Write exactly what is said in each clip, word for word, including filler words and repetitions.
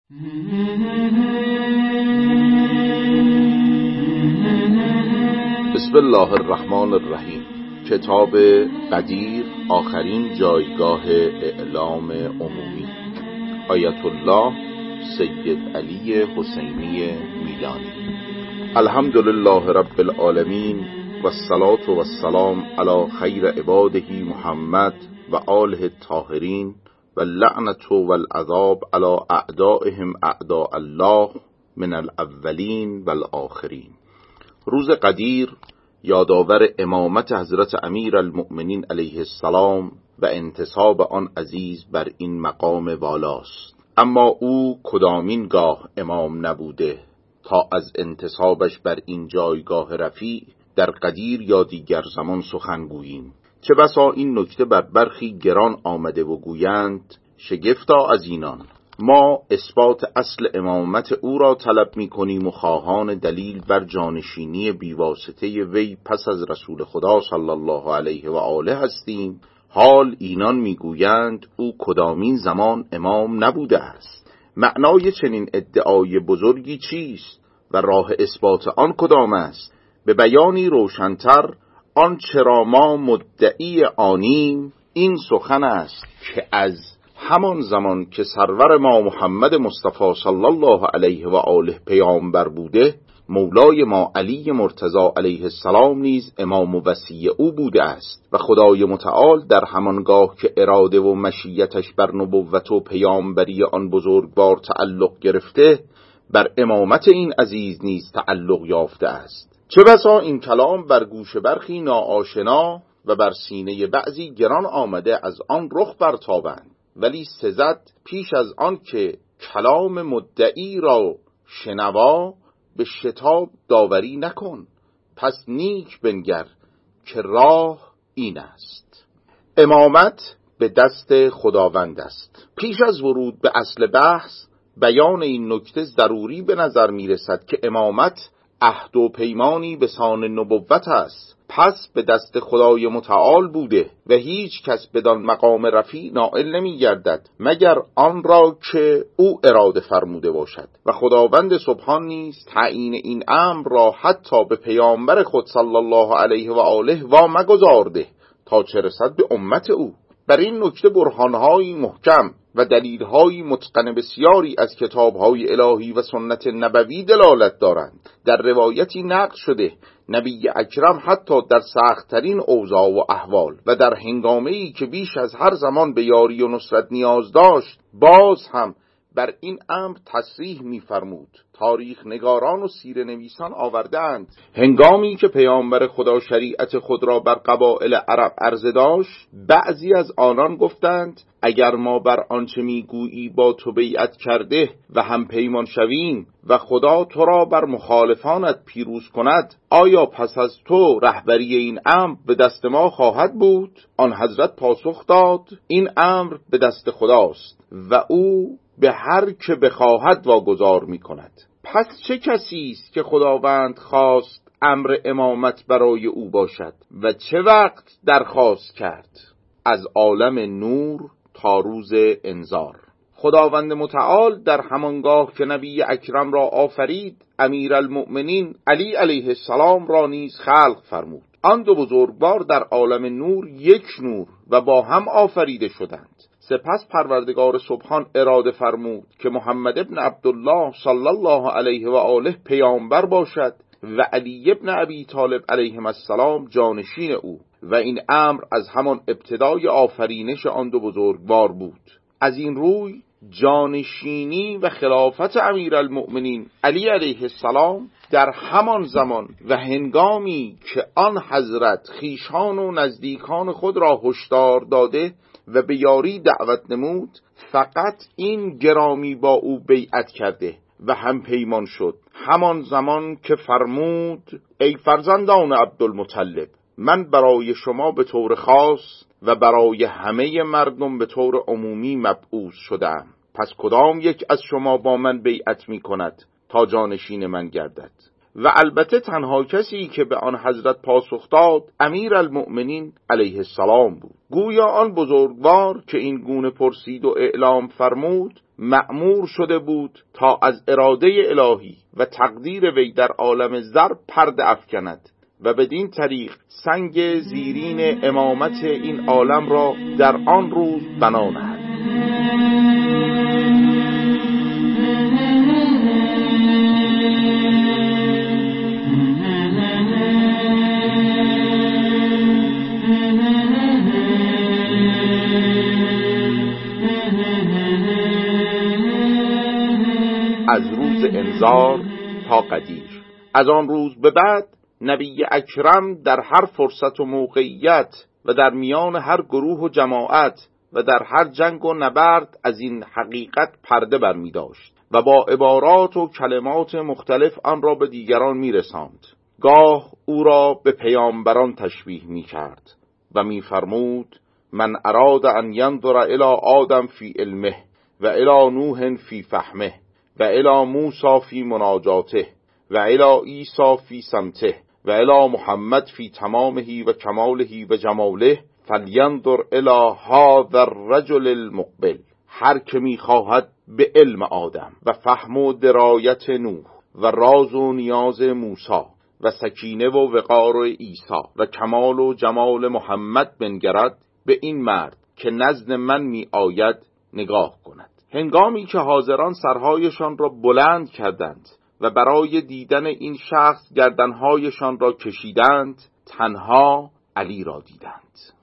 بسم الله الرحمن الرحیم. کتاب قدیر، آخرین جایگاه اعلام عمومی. آیت الله سید علی حسینی میلانی. الحمدلله رب العالمین و الصلاة و السلام علی خیر عباده محمد و آله الطاهرین و اللعنة و العذاب علی اعدائهم اعداء الله من الاولین و الاخرین. روز قدیر یادآور امامت حضرت امیر المؤمنین علیه السلام و انتصاب آن عزیز بر این مقام والاست. اما او کدامین گاه امام نبوده تا از انتصابش بر این جایگاه رفیع در قدیر یا دیگر زمان سخن گوییم. چه بسا این نکته بر برخی گران آمده و گویند شگفتا از اینان. ما اثبات اصل امامت او را طلب می کنیم و خواهان دلیل بر جانشینی بیواسطه وی پس از رسول خدا صلی الله علیه و آله هستیم، حال اینان می گویند او کدامین زمان امام نبوده است. معنای چنین ادعای بزرگی چیست و راه اثبات آن کدام است؟ به بیانی روشنتر آن چرا ما مدعی آنیم این سخن است که از همان زمان که سرور ما محمد مصطفی صلی الله علیه و آله پیامبر بوده، مولای ما علی مرتضی علیه السلام نیز امام و وصی او بوده است و خدای متعال در همانگاه که اراده و مشیتش بر نبوت و پیامبری آن بزرگوار تعلق گرفته، بر امامت این عزیز نیز تعلق یافته است. چه بسا این کلام بر گوش برخی ناآشنا و بر سینه بعضی گران آمده از آن رخ برتابند، ولی سزد پیش از آن که کلام مدعی را شنوا به شتاب داوری نکن. پس نیک بنگر که راه این است. امامت به دست خداوند است. پیش از ورود به اصل بحث بیان این نکته ضروری به نظر می رسد که امامت عهد و پیمانی به سان نبوت است، پس به دست خدای متعال بوده و هیچ کس بدان مقام رفیع نائل نمی گردد مگر آن را که او اراده فرموده باشد و خداوند سبحان نیز تعیین این امر را حتی به پیامبر خود صلی الله علیه و آله وام گذارده تا چه رسد به امت او. بر این نکته برهان‌های محکم و دلیل‌های متقن بسیاری از کتاب‌های الهی و سنت نبوی دلالت دارند. در روایتی نقل شده نبی اکرم حتی در سخت‌ترین اوضاع و احوال و در هنگامه‌ای که بیش از هر زمان به یاری و نصرت نیاز داشت، باز هم بر این امر تصریح می‌فرمود. تاریخ نگاران و سیره نویسان آوردند هنگامی که پیامبر خدا شریعت خود را بر قبایل عرب عرضه داشت، بعضی از آنان گفتند اگر ما بر آنچه میگویی با تو بیعت کرده و هم پیمان شویم و خدا تو را بر مخالفانت پیروز کند، آیا پس از تو رهبری این امر به دست ما خواهد بود؟ آن حضرت پاسخ داد این امر به دست خداست و او به هر که بخواهد واگذار می کند. پس چه کسی است که خداوند خواست امر امامت برای او باشد و چه وقت درخواست کرد؟ از عالم نور تا روز انذار. خداوند متعال در همانگاه که نبی اکرم را آفرید، امیرالمؤمنین علی علیه السلام را نیز خلق فرمود. آن دو بزرگوار در عالم نور یک نور و با هم آفریده شدند. سپس پروردگار سبحان اراده فرمود که محمد ابن عبدالله صلی الله علیه و آله پیامبر باشد و علی ابن ابی طالب علیهم السلام جانشین او و این امر از همان ابتدای آفرینش آن دو بزرگوار بود. از این روی جانشینی و خلافت امیرالمؤمنین علی علیه السلام در همان زمان و هنگامی که آن حضرت خویشان و نزدیکان خود را هشدار داده و به یاری دعوت نمود، فقط این گرامی با او بیعت کرده و هم پیمان شد. همان زمان که فرمود ای فرزندان عبدالمطلب، من برای شما به طور خاص و برای همه مردم به طور عمومی مبعوث شدم. پس کدام یک از شما با من بیعت می کند تا جانشین من گردد؟ و البته تنها کسی که به آن حضرت پاسخ داد امیرالمؤمنین علیه السلام بود. گویا آن بزرگوار که این گونه پرسید و اعلام فرمود مأمور شده بود تا از اراده الهی و تقدیر وی در عالم زر پرده افکند و بدین طریق سنگ زیرین امامت این عالم را در آن روز بنا نهد. از روز انذار تا قدیر. از آن روز به بعد نبی اکرم در هر فرصت و موقعیت و در میان هر گروه و جماعت و در هر جنگ و نبرد از این حقیقت پرده برمی داشت و با عبارات و کلمات مختلف آن را به دیگران می رساند. گاه او را به پیامبران تشبیه می کرد و می فرمود من اراد ان ینظر الی آدم فی علمه و الی نوح فی فهمه و الی موسی فی مناجاته و الی عیسی فی سمته و الی محمد فی تمامه و کماله و جماله فلینظر الی هذا الرجل المقبل. هر که می‌خواهد به علم آدم و فهم و درایت نوح و راز و نیاز موسی و سکینه و وقار عیسی و کمال و جمال محمد بنگرد، به این مرد که نزد من می آید نگاه کند. هنگامی که حاضران سرهایشان را بلند کردند و برای دیدن این شخص گردنهایشان را کشیدند، تنها علی را دیدند.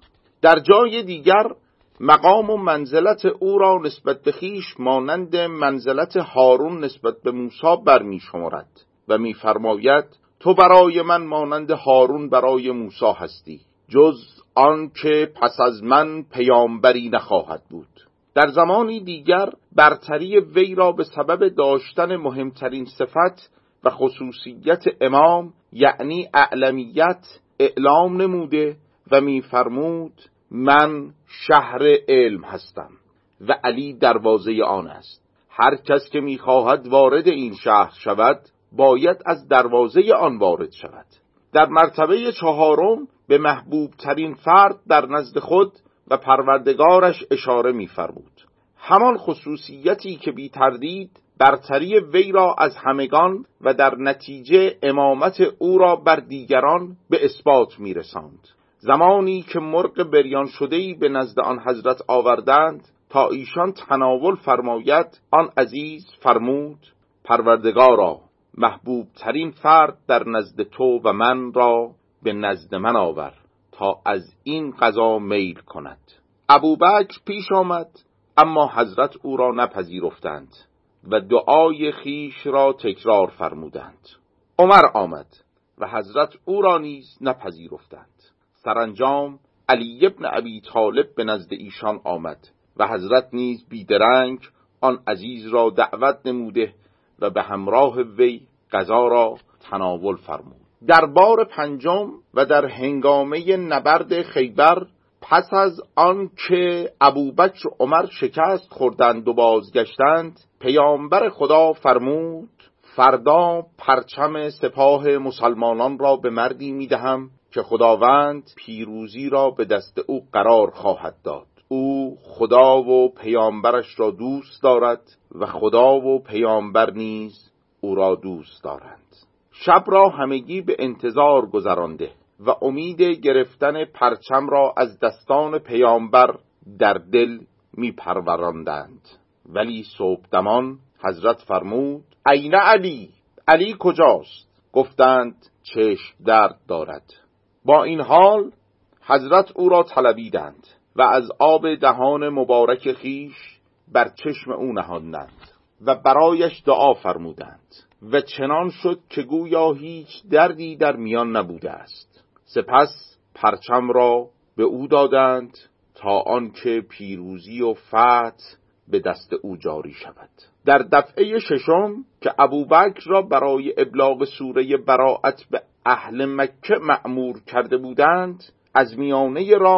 در جای دیگر مقام و منزلت او را نسبت به خویش مانند منزلت هارون نسبت به موسی برمی شمارد و می فرماید تو برای من مانند هارون برای موسی هستی، جز آن که پس از من پیامبری نخواهد بود. در زمانی دیگر برتری وی را به سبب داشتن مهمترین صفت و خصوصیت امام یعنی اعلمیت اعلام نموده و می فرمود من شهر علم هستم و علی دروازه آن است. هر کس که می خواهد وارد این شهر شود باید از دروازه آن وارد شود. در مرتبه چهارم به محبوب ترین فرد در نزد خود و پروردگارش اشاره می فرمود، همان خصوصیتی که بی تردید برتری وی را از همگان و در نتیجه امامت او را بر دیگران به اثبات می رساند. زمانی که مرغ بریان شده‌ای به نزد آن حضرت آوردند تا ایشان تناول فرماید، آن عزیز فرمود پروردگارا محبوب ترین فرد در نزد تو و من را به نزد من آور تا از این قضا میل کند. ابوبکر پیش آمد اما حضرت او را نپذیرفتند و دعای خیش را تکرار فرمودند. عمر آمد و حضرت او را نیز نپذیرفتند. سرانجام علی ابن ابی طالب به نزد ایشان آمد و حضرت نیز بیدرنگ آن عزیز را دعوت نموده و به همراه وی غذا را تناول فرمود. در بار پنجم و در هنگامه نبرد خیبر پس از آن که ابوبکر و عمر شکست خوردند و بازگشتند، پیامبر خدا فرمود فردا پرچم سپاه مسلمانان را به مردی میدهم که خداوند پیروزی را به دست او قرار خواهد داد. او خدا و پیامبرش را دوست دارد و خدا و پیامبر نیز او را دوست دارند. شب را همگی به انتظار گذرانده و امید گرفتن پرچم را از دستان پیامبر در دل می پروراندند. ولی صبح دمان حضرت فرمود این علی؟ علی کجاست؟ گفتند چشم درد دارد. با این حال حضرت او را طلبیدند و از آب دهان مبارک خیش بر چشم او نهادند و برایش دعا فرمودند و چنان شد که گویا هیچ دردی در میان نبوده است. سپس پرچم را به او دادند تا آنکه پیروزی و فتح به دست او جاری شود. در دفعه ششم که ابوبکر را برای ابلاغ سوره براءت به اهل مکه مأمور کرده بودند، از میانه راه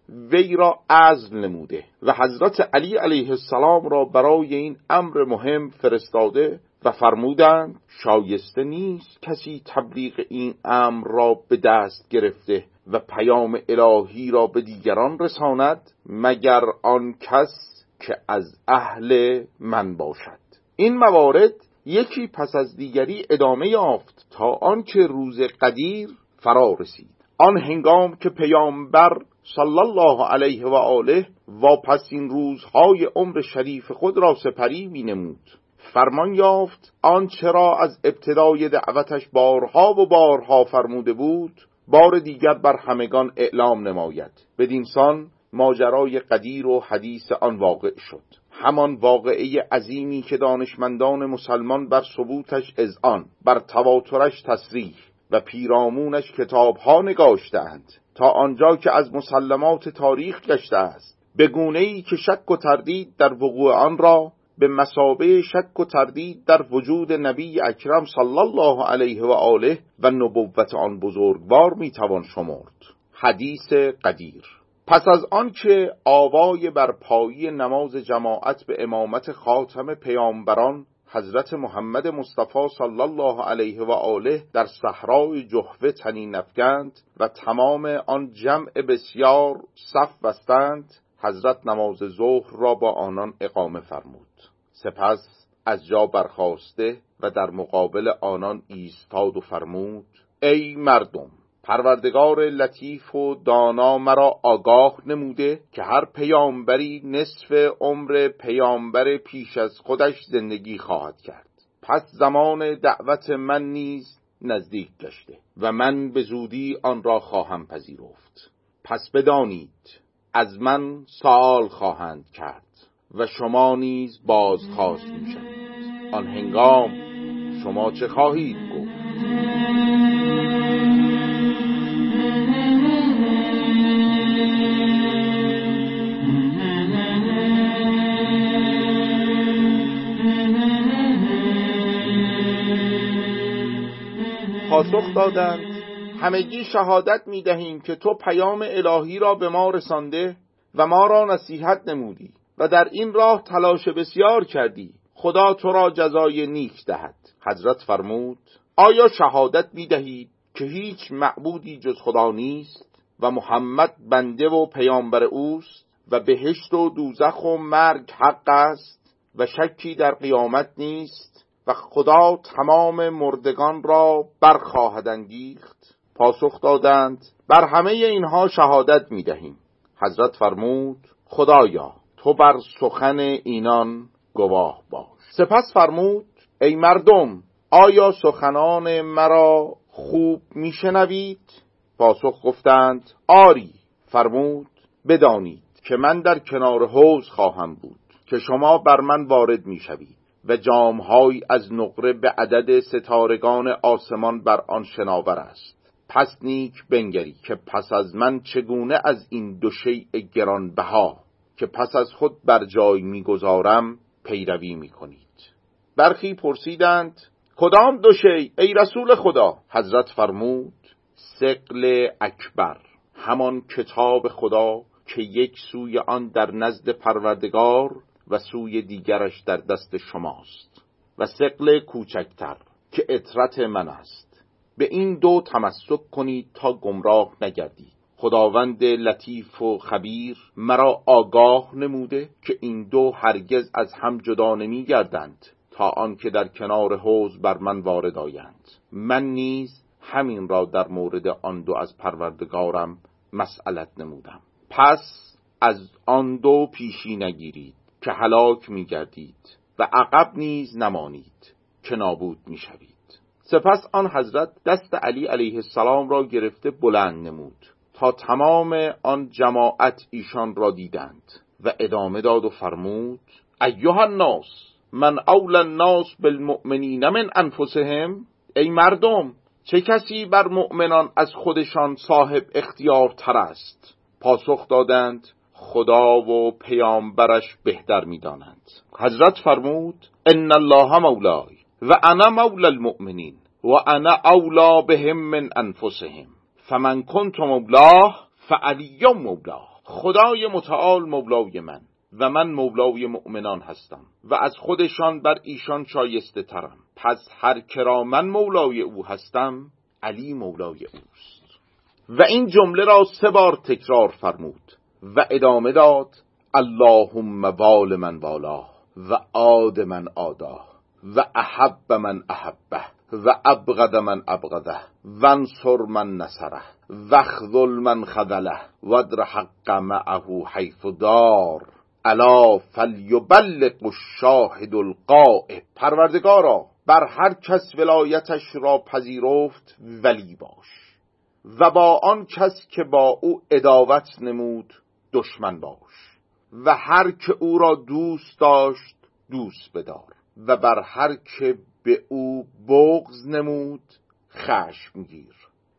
وی را عزل نموده و حضرت علی علیه السلام را برای این امر مهم فرستاده و فرمودند شایسته نیست کسی تبلیغ این امر را به دست گرفته و پیام الهی را به دیگران رساند مگر آن کس که از اهل من باشد. این موارد یکی پس از دیگری ادامه یافت تا آنکه روز قدیر فرا رسید. آن هنگام که پیامبر صلی الله علیه و آله واپسین روزهای عمر شریف خود را سپری می نمود، فرمان یافت آنچه را از ابتدای دعوتش بارها و بارها فرموده بود بار دیگر بر همگان اعلام نماید. بدینسان ماجرای قدیر و حدیث آن واقع شد، همان واقعه عظیمی که دانشمندان مسلمان بر ثبوتش اذعان، بر تواترش تصریح و پیرامونش کتابها نگاشتند تا آنجا که از مسلمات تاریخ گشته است، به گونه‌ای که شک و تردید در وقوع آن را به مثابه شک و تردید در وجود نبی اکرم صلی الله علیه و آله و نبوت آن بزرگوار میتوان شمرد. حدیث قدیر. پس از آن که آوای برپایی نماز جماعت به امامت خاتم پیامبران حضرت محمد مصطفی صلی الله علیه و آله در صحرای جحفه طنین افکند و تمام آن جمع بسیار صف بستند، حضرت نماز ظهر را با آنان اقامه فرمود. سپس از جا برخاسته و در مقابل آنان ایستاد و فرمود ای مردم، پروردگار لطیف و دانا مرا آگاه نموده که هر پیامبری نصف عمر پیامبر پیش از خودش زندگی خواهد کرد. پس زمان دعوت من نیز نزدیک گشته و من به زودی آن را خواهم پذیرفت. پس بدانید از من سوال خواهند کرد و شما نیز بازخواست می‌شوید. آن هنگام شما چه خواهید گفت؟ پاسخ دادند همگی شهادت می دهیم که تو پیام الهی را به ما رسانده و ما را نصیحت نمودی و در این راه تلاش بسیار کردی. خدا تو را جزای نیک دهد. حضرت فرمود آیا شهادت می دهید که هیچ معبودی جز خدا نیست و محمد بنده و پیامبر اوست و بهشت و دوزخ و مرگ حق است و شکی در قیامت نیست و خدا تمام مردگان را برخواهد انگیخت؟ پاسخ دادند بر همه اینها شهادت می دهیم. حضرت فرمود خدایا تو بر سخن اینان گواه باش. سپس فرمود ای مردم، آیا سخنان مرا خوب می شنوید؟ پاسخ گفتند آری. فرمود بدانید که من در کنار حوض خواهم بود که شما بر من وارد می شوید و جام‌های از نقره به عدد ستارگان آسمان بر آن شناور است. پس نیک بنگری که پس از من چگونه از این دو شیء گرانبها که پس از خود بر جای می‌گذارم پیروی می‌کنید. برخی پرسیدند کدام دو شیء ای رسول خدا؟ حضرت فرمود ثقل اکبر، همان کتاب خدا که یک سوی آن در نزد پروردگار و سوی دیگرش در دست شماست، و ثقل کوچکتر که اطرت من است. به این دو تمسک کنید تا گمراه نگردید. خداوند لطیف و خبیر مرا آگاه نموده که این دو هرگز از هم جدا نمی گردند تا آنکه در کنار حوض بر من وارد آیند. من نیز همین را در مورد آن دو از پروردگارم مسئلت نمودم. پس از آن دو پیشی نگیرید که هلاک می گردید و عقب نیز نمانید که نابود می شوید. سپس آن حضرت دست علی علیه السلام را گرفته بلند نمود تا تمام آن جماعت ایشان را دیدند و ادامه داد و فرمود ایها الناس من اول الناس بالمؤمنین من انفسهم. ای مردم، چه کسی بر مؤمنان از خودشان صاحب اختیار تر است؟ پاسخ دادند خدا و پیامبرش بهتر می‌دانند. حضرت فرمود ان الله مولای و انا مولا المؤمنین و انا اولا بهم من انفسهم فمن کنت مولاه فعلی مولاه. خدای متعال مولای من و من مولای مؤمنان هستم و از خودشان بر ایشان شایسته ترم. پس هر کرا من مولای او هستم، علی مولای اوست. و این جمله را سه بار تکرار فرمود و ادامه داد: اللهم وال من والاه و عاد من عاداه و احب من احبه و ابغض من ابغضه و انصر من نصره و خذل من خذله و ادر حق معه حیث دار الا فلیبلغ الشاهد الغائب. پروردگارا، بر هر کس ولایتش را پذیرفت ولی باش و با آن کس که با او عداوت نمود دشمن باش و هر که او را دوست داشت دوست بدار و بر هر که به او بغض نمود خشم گیر.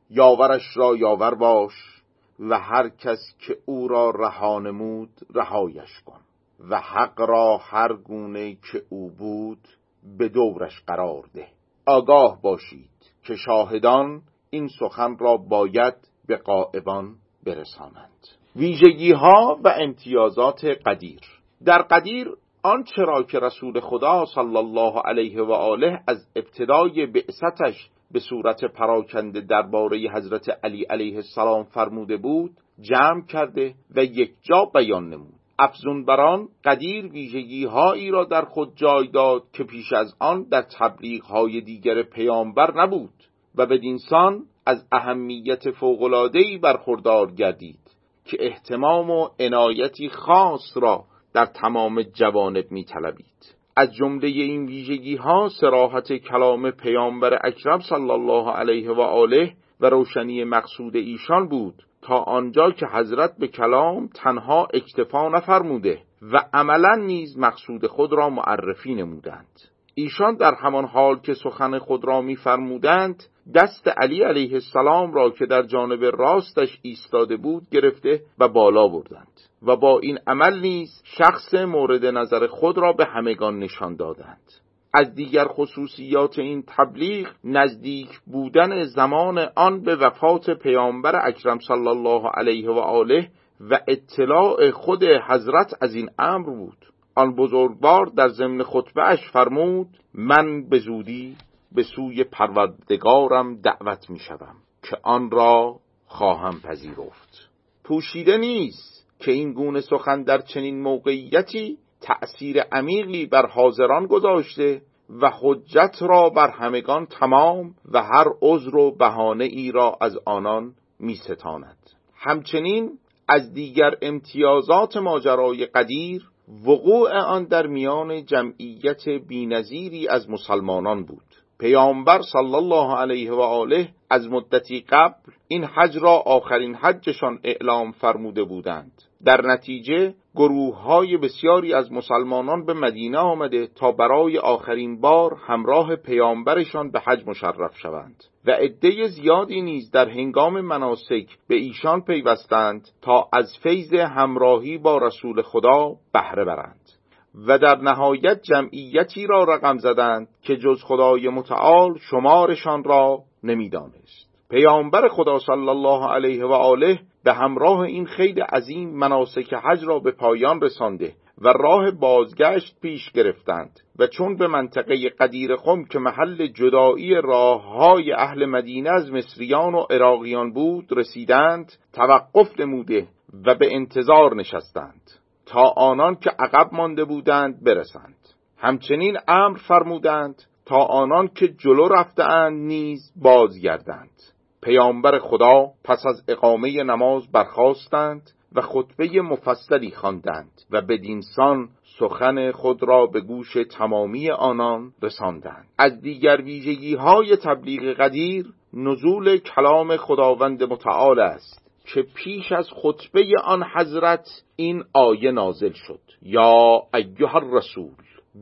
یاورش را یاور باش و هر کس که او را رها نمود رهایش کن و حق را هر گونه که او بود به دورش قرار ده. آگاه باشید که شاهدان این سخن را باید به غائبان برسانند. ویژگی ها و امتیازات قدیر. در قدیر آنچه را که رسول خدا صلی الله علیه و آله از ابتدای بعثتش به صورت پراکنده درباره حضرت علی علیه السلام فرموده بود جمع کرده و یک جا بیان نمود. افزون بر آن قدیر ویژگی هایی را در خود جای داد که پیش از آن در تبلیغ های دیگر پیامبر نبود و بدینسان از اهمیت فوق‌العاده‌ای برخوردار گردید که اهتمام و عنایتی خاص را در تمام جوانب می طلبید. از جمله این ویژگی ها صراحت کلام پیامبر اکرم صلی الله علیه و آله و روشنی مقصود ایشان بود، تا آنجا که حضرت به کلام تنها اکتفا نفرموده و عملا نیز مقصود خود را معرفی نمودند. ایشان در همان حال که سخن خود را می فرمودند دست علی علیه السلام را که در جانب راستش ایستاده بود گرفته و بالا بردند و با این عمل نیز شخص مورد نظر خود را به همگان نشان دادند. از دیگر خصوصیات این تبلیغ نزدیک بودن زمان آن به وفات پیامبر اکرم صلی الله علیه و آله و اطلاع خود حضرت از این امر بود. آن بزرگوار در ضمن خطبه‌اش فرمود: من به زودی به سوی پروردگارم دعوت می شدم که آن را خواهم پذیرفت. پوشیده نیست که این گونه سخن در چنین موقعیتی تأثیر عمیقی بر حاضران گذاشته و حجت را بر همگان تمام و هر عذر و بهانه ای را از آنان می ستاند. همچنین از دیگر امتیازات ماجرای قدیر وقوع آن در میان جمعیت بی‌نظیری از مسلمانان بود. پیامبر صلی الله علیه و آله از مدتی قبل این حج را آخرین حجشان اعلام فرموده بودند. در نتیجه گروه‌های بسیاری از مسلمانان به مدینه آمده تا برای آخرین بار همراه پیامبرشان به حج مشرف شوند و عده زیادی نیز در هنگام مناسک به ایشان پیوستند تا از فیض همراهی با رسول خدا بهره برند و در نهایت جمعیتی را رقم زدند که جز خدای متعال شمارشان را نمی‌دانست. پیامبر خدا صلی الله علیه و آله به همراه این خیل عظیم مناسک حج را به پایان رسانده و راه بازگشت پیش گرفتند و چون به منطقه قدیر خم که محل جدایی راه‌های اهل مدینه از مصریان و عراقیان بود رسیدند، توقف نموده و به انتظار نشستند تا آنان که عقب مانده بودند برسند. همچنین امر فرمودند تا آنان که جلو رفتند نیز بازگردند. پیامبر خدا پس از اقامه نماز برخاستند و خطبه مفصلی خواندند و بدینسان سخن خود را به گوش تمامی آنان رساندند. از دیگر ویژگی‌های تبلیغ قدیر نزول کلام خداوند متعال است که پیش از خطبه آن حضرت این آیه نازل شد: یا ایها الرسول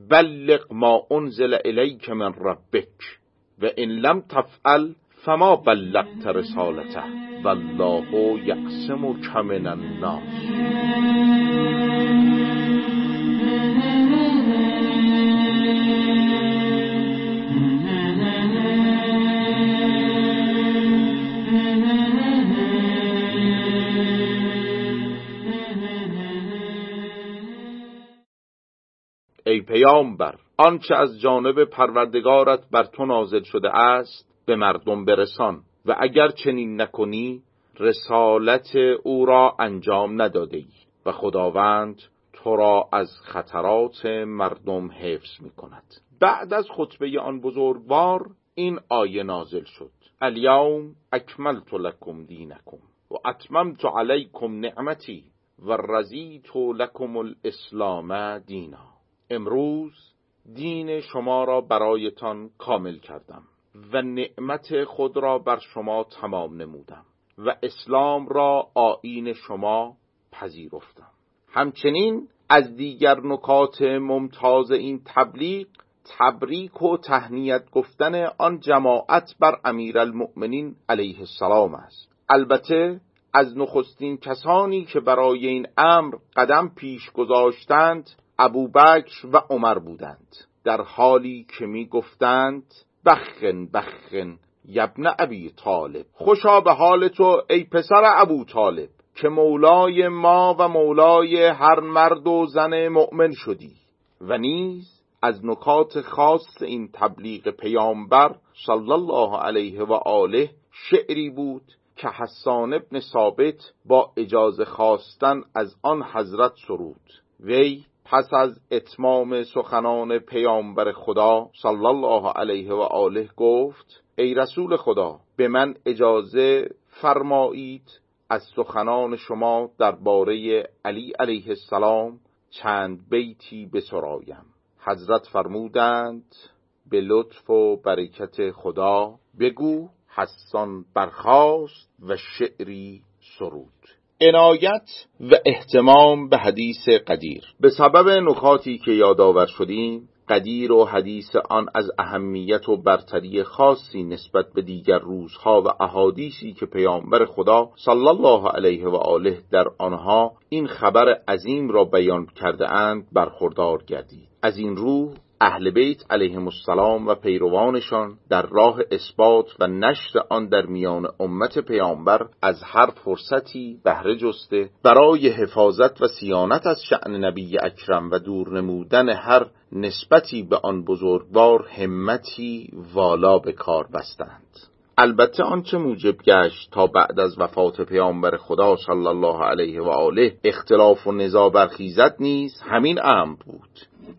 بلغ ما انزل الیک من ربک و ان لم تفعل فما بلغت رسالته والله یعصمک من الناس. پیامبر آنچه از جانب پروردگارت بر تو نازل شده است به مردم برسان و اگر چنین نکنی رسالت او را انجام نداده ای و خداوند تو را از خطرات مردم حفظ می کند. بعد از خطبه آن بزرگوار این آیه نازل شد: الیوم اکملت لکم دینکم و اتممت علیکم نعمتی و رضیت لکم الاسلام دینا. امروز دین شما را برایتان کامل کردم و نعمت خود را بر شما تمام نمودم و اسلام را آیین شما پذیرفتم. همچنین از دیگر نکات ممتاز این تبلیغ تبریک و تهنیت گفتن آن جماعت بر امیرالمؤمنین علیه السلام است. البته از نخستین کسانی که برای این امر قدم پیش گذاشتند ابوبکر و عمر بودند، در حالی که می گفتند بخن بخن یبن ابی طالب، خوشا به حال تو ای پسر ابو طالب که مولای ما و مولای هر مرد و زن مؤمن شدی. و نیز از نکات خاص این تبلیغ پیامبر صلی الله علیه و آله شعری بود که حسان ابن ثابت با اجازه خواستن از آن حضرت سرود. وی پس از اتمام سخنان پیامبر خدا صلی الله علیه و آله گفت: ای رسول خدا، به من اجازه فرمایید از سخنان شما درباره علی علیه السلام چند بیتی بسرایم. حضرت فرمودند: به لطف و برکت خدا بگو. حسان برخاست و شعری سرود. عنایت و اهتمام به حدیث قدیر. به سبب نکاتی که یادآور شدیم، قدیر و حدیث آن از اهمیت و برتری خاصی نسبت به دیگر روزها و احادیثی که پیامبر خدا صلی الله علیه و آله در آنها این خبر عظیم را بیان کرده اند برخوردار گردید. از این رو اهل بیت علیهم السلام و پیروانشان در راه اثبات و نشر آن در میان امت پیامبر از هر فرصتی بهره جسته برای حفاظت و صیانت از شأن نبی اکرم و دور نمودن هر نسبتی به آن بزرگوار همتی والا به کار بستند. البته آنچه موجب گشت تا بعد از وفات پیامبر خدا صلی الله علیه و آله اختلاف و نزاع برخیزد نیز همین امر بود،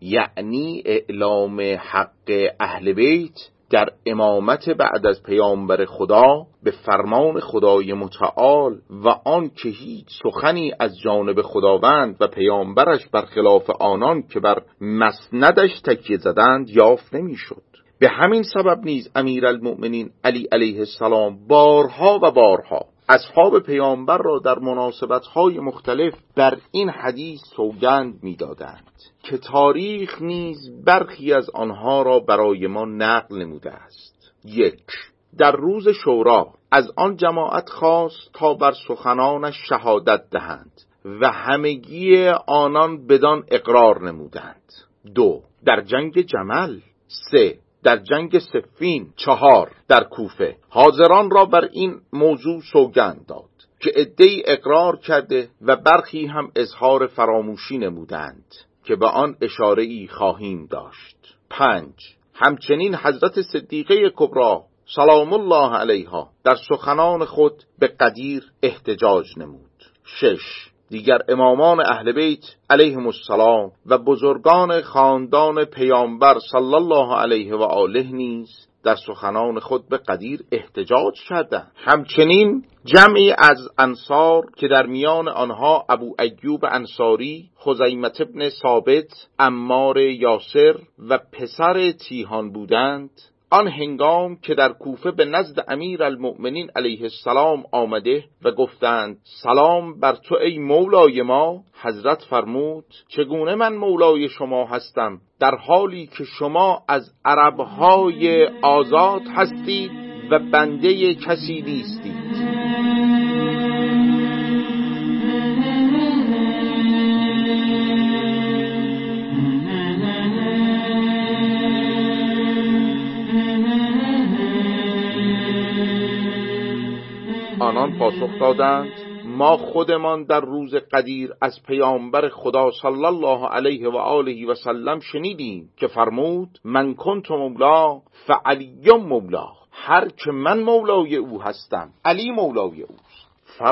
یعنی اعلام حق اهل بیت در امامت بعد از پیامبر خدا به فرمان خدای متعال و آن که هیچ سخنی از جانب خداوند و پیامبرش برخلاف آنان که بر مسندش تکیه زدند یافت نمی شد. به همین سبب نیز امیرالمؤمنین علی علیه السلام بارها و بارها اصحاب پیامبر را در مناسبت‌های مختلف بر این حدیث سوگند می‌دادند که تاریخ نیز برخی از آنها را برای ما نقل نموده است. یک، در روز شورا از آن جماعت خواست تا بر سخنانش شهادت دهند و همگی آنان بدان اقرار نمودند. دو، در جنگ جمل. سه، در جنگ صفین. چهار، در کوفه حاضران را بر این موضوع سوگند داد که عده‌ای اقرار کرده و برخی هم اظهار فراموشی نمودند که به آن اشاره‌ای خواهیم داشت. پنج، همچنین حضرت صدیقه کبری سلام الله علیها در سخنان خود به قدیر احتجاج نمود. شش، دیگر امامان اهل بیت علیهم السلام و بزرگان خاندان پیامبر صلی الله علیه و آله نیز در سخنان خود به قدیر احتجاج کردند. همچنین جمعی از انصار که در میان آنها ابو ایوب انصاری، خزیمة ابن ثابت، عمار یاسر و پسر تیهان بودند، آن هنگام که در کوفه به نزد امیرالمؤمنین علیه السلام آمده و گفتند سلام بر تو ای مولای ما، حضرت فرمود چگونه من مولای شما هستم در حالی که شما از عربهای آزاد هستید و بنده کسی نیستید. آنان پاسخ دادند ما خودمان در روز قدیر از پیامبر خدا صلی الله علیه و آله و سلم شنیدیم که فرمود من کنت مولا فعلی مولا، هر که من مولای او هستم علی مولای اوست.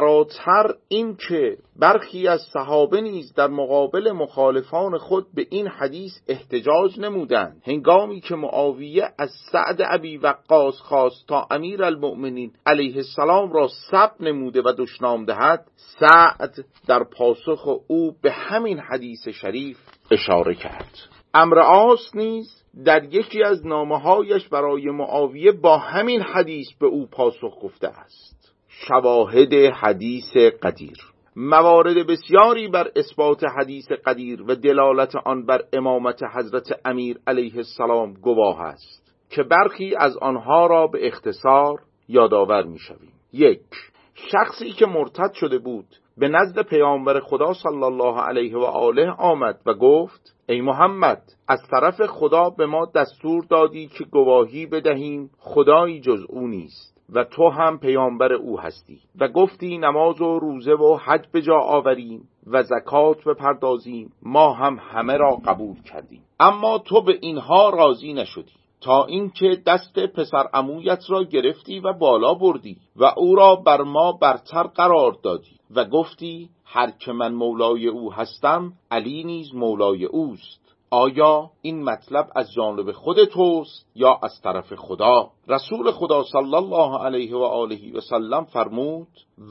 فراتر این که برخی از صحابه نیز در مقابل مخالفان خود به این حدیث احتجاج نمودند. هنگامی که معاویه از سعد ابی وقاص خواست تا امیر المؤمنین علیه السلام را سب نموده و دشنام دهد، سعد در پاسخ او به همین حدیث شریف اشاره کرد. عمرو عاص نیز در یکی از نامه‌هایش برای معاویه با همین حدیث به او پاسخ گفته است. شواهد حدیث قدیر: موارد بسیاری بر اثبات حدیث قدیر و دلالت آن بر امامت حضرت امیر علیه السلام گواه است که برخی از آنها را به اختصار یادآور می‌شویم. یک، شخصی که مرتد شده بود به نزد پیامبر خدا صلی الله علیه و آله آمد و گفت ای محمد، از طرف خدا به ما دستور دادی که گواهی بدهیم خدایی جز او نیست و تو هم پیامبر او هستی و گفتی نماز و روزه و حج به جا آوریم و زکات بپردازیم، ما هم همه را قبول کردیم، اما تو به اینها راضی نشدی تا اینکه دست پسر عمویت را گرفتی و بالا بردی و او را بر ما برتر قرار دادی و گفتی هر که من مولای او هستم علی نیز مولای اوست. آیا این مطلب از جانب خود توست یا از طرف خدا؟ رسول خدا صلی الله علیه و آله و سلم فرمود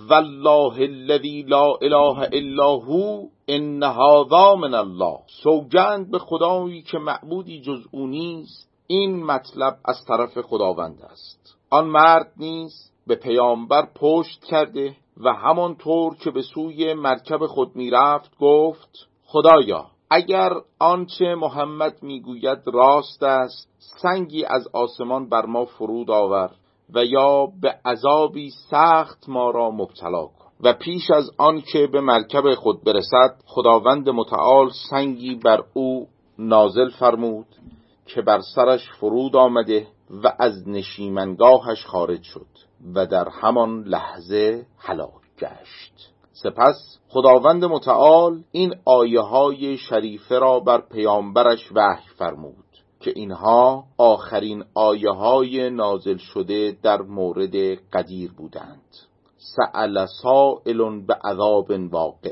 والله الذی لا اله الا هو ان هذا من الله، سوگند به خدایی که معبودی جز او نیست، این مطلب از طرف خداوند است. آن مرد نیز به پیامبر پشت کرده و همانطور که به سوی مرکب خود می رفت گفت خدایا اگر آنچه محمد میگوید راست است، سنگی از آسمان بر ما فرود آور و یا به عذابی سخت ما را مبتلا کن. و پیش از آن که به مرکب خود برسد خداوند متعال سنگی بر او نازل فرمود که بر سرش فرود آمده و از نشیمنگاهش خارج شد و در همان لحظه هلاک گشت. سپس خداوند متعال این آیه های شریفه را بر پیامبرش وحی فرمود که اینها آخرین آیه های نازل شده در مورد قدیر بودند. سأل سائل بعذاب واقع